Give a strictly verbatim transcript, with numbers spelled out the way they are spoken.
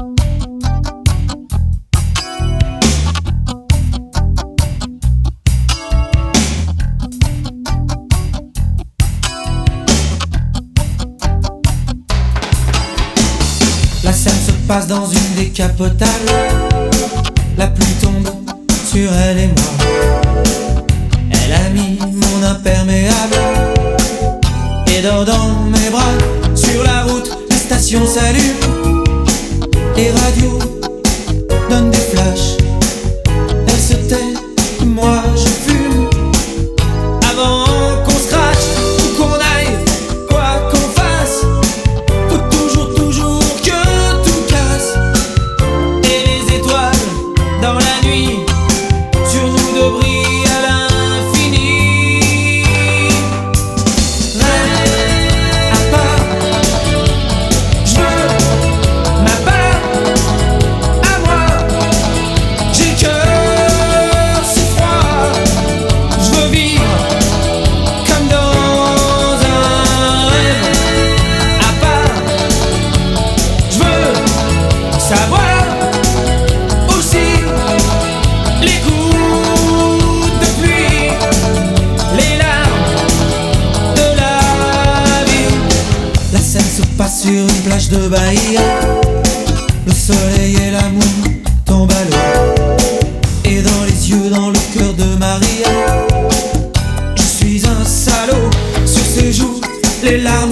La scène se passe dans une décapotable. La pluie tombe sur elle et moi. Elle a mis mon imperméable et dort dans mes bras. Sur la route, les stations s'allument, les radios donnent des flashs. Elle se tait, moi je fume. Avant qu'on se crache ou qu'on aille, quoi qu'on fasse, faut toujours, toujours que tout casse. Et les étoiles dans la nuit sur nous deux brillent à l'infini. Rêve à part, je veux ma part à moi. J'ai le cœur si froid, je veux vivre comme dans un rêve. À part, je veux savoir aussi les gouttes de pluie, les larmes de la vie. La scène se passe sur une plage de Bahia. Le soleil et l'amour tombent à l'eau, et dans les yeux, dans le cœur de Maria, je suis un salaud. Sur ses joues, les larmes